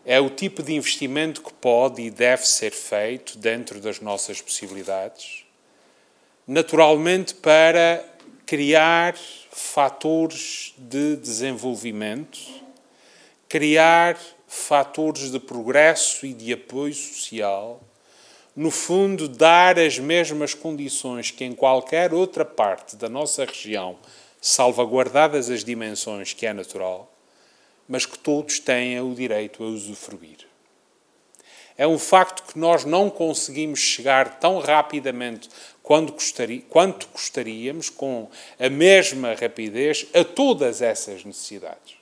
É o tipo de investimento que pode e deve ser feito dentro das nossas possibilidades, naturalmente para criar fatores de desenvolvimento, criar fatores de progresso e de apoio social, no fundo, dar as mesmas condições que em qualquer outra parte da nossa região, salvaguardadas as dimensões que é natural, mas que todos tenham o direito a usufruir. É um facto que nós não conseguimos chegar tão rapidamente quanto gostaríamos, com a mesma rapidez, a todas essas necessidades.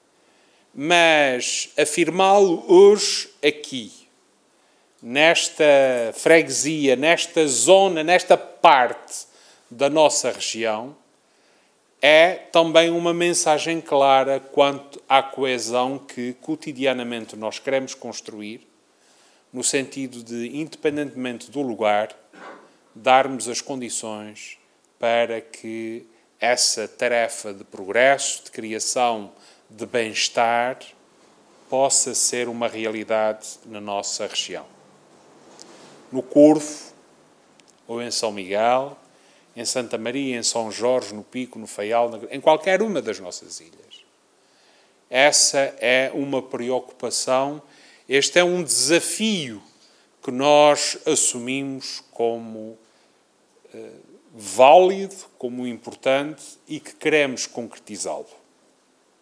Mas afirmá-lo hoje, aqui, nesta freguesia, nesta zona, nesta parte da nossa região, é também uma mensagem clara quanto à coesão que cotidianamente nós queremos construir, no sentido de, independentemente do lugar, darmos as condições para que essa tarefa de progresso, de criação, de bem-estar, possa ser uma realidade na nossa região. No Corvo, ou em São Miguel, em Santa Maria, em São Jorge, no Pico, no Faial, em qualquer uma das nossas ilhas. Essa é uma preocupação, este é um desafio que nós assumimos como válido, como importante e que queremos concretizá-lo.